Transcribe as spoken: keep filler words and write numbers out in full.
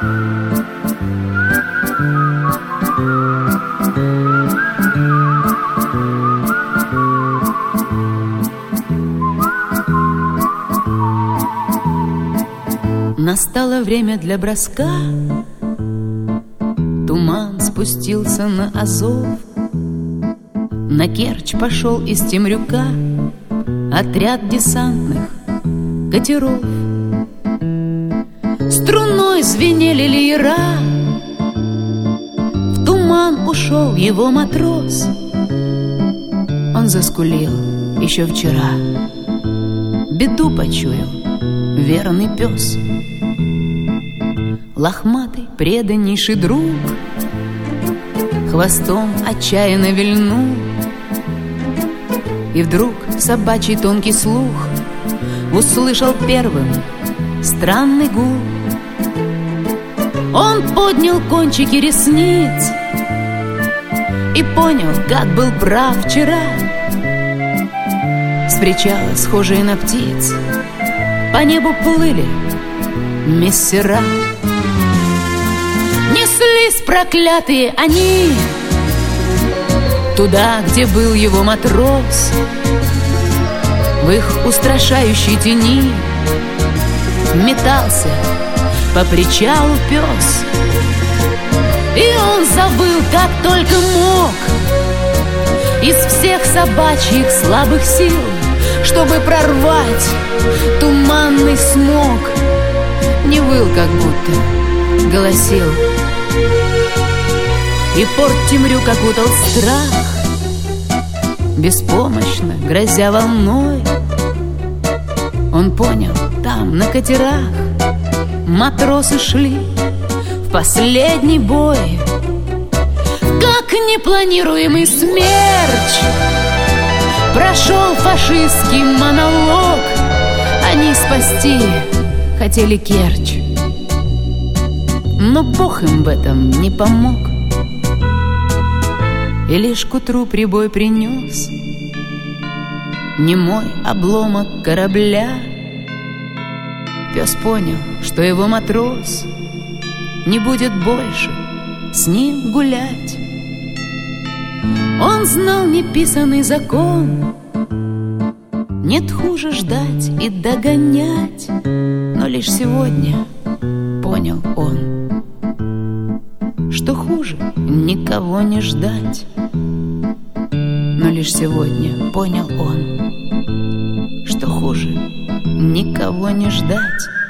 Настало время для броска. Туман спустился на Азов. На Керчь пошел из Темрюка отряд десантных катеров. Струной звенели леера. В туман ушел его матрос. Он заскулил еще вчера. Беду почуял верный пес. Лохматый преданнейший друг хвостом отчаянно вильнул. И вдруг собачий тонкий слух услышал первым странный гул. Он поднял кончики ресниц и понял, как был прав вчера. С причала, схожие на птиц, по небу плыли мессера. Неслись проклятые они туда, где был его матрос. В их устрашающей тени метался по причалу пес. И он забыл, как только мог, из всех собачьих слабых сил, чтобы прорвать туманный смог. Не выл, как будто голосил. И порт Темрюк окутал страх, беспомощно грозя волной. Он понял, там, на катерах, матросы шли в последний бой. Как непланируемый смерч прошел фашистский монолог. Они спасти хотели Керчь, но Бог им в этом не помог. И лишь к утру прибой принес немой обломок корабля. Пес понял, что его матрос не будет больше с ним гулять. Он знал неписанный закон: нет хуже ждать и догонять. Но лишь сегодня понял он, что хуже никого не ждать. Но лишь сегодня понял он, что хуже никого не ждать.